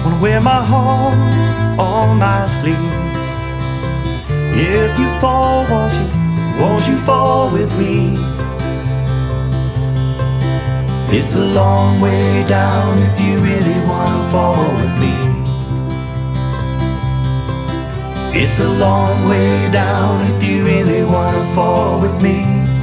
Wanna wear my heart on my sleeve. If you fall, won't you fall with me? It's a long way down if you really wanna fall with me. It's a long way down if you really wanna fall with me.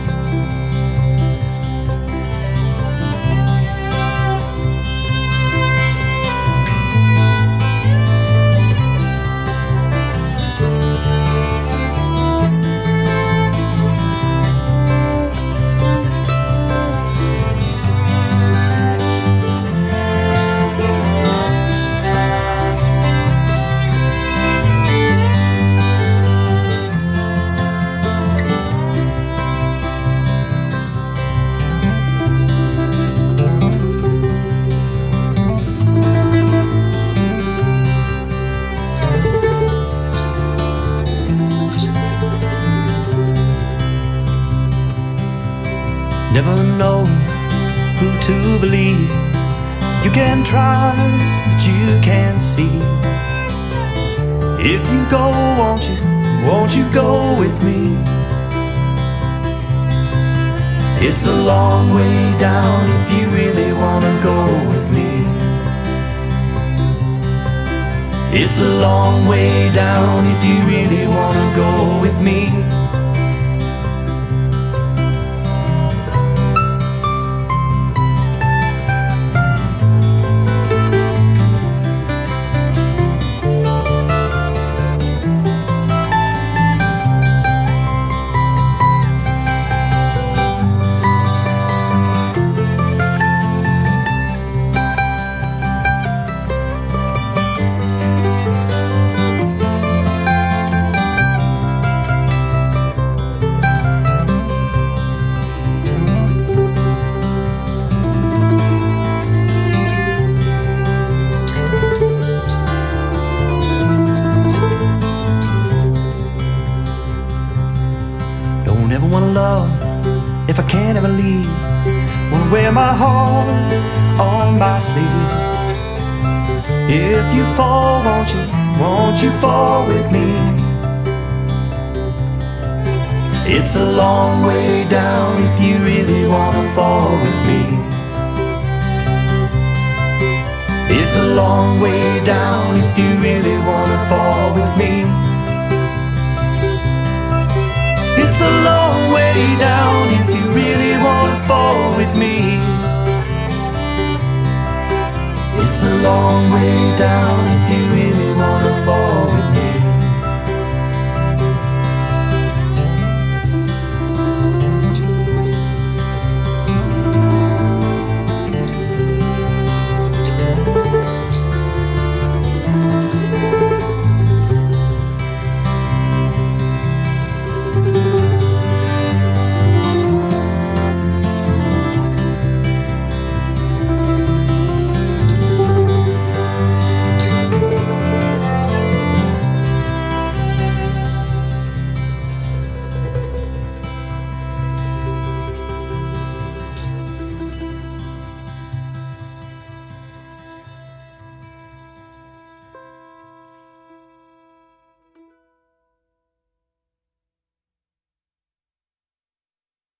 Never know who to believe. You can try, but you can't see. If you go, won't you go with me? It's a long way down if you really wanna go with me. It's a long way down if you really wanna go with me. Never wanna love if I can't ever leave. Wanna wear my heart on my sleeve. If you fall, won't you fall with me? It's a long way down if you really wanna fall with me. It's a long way down if you really wanna fall with me. It's a long way down if you really wanna fall with me. It's a long way down if you really wanna fall with me.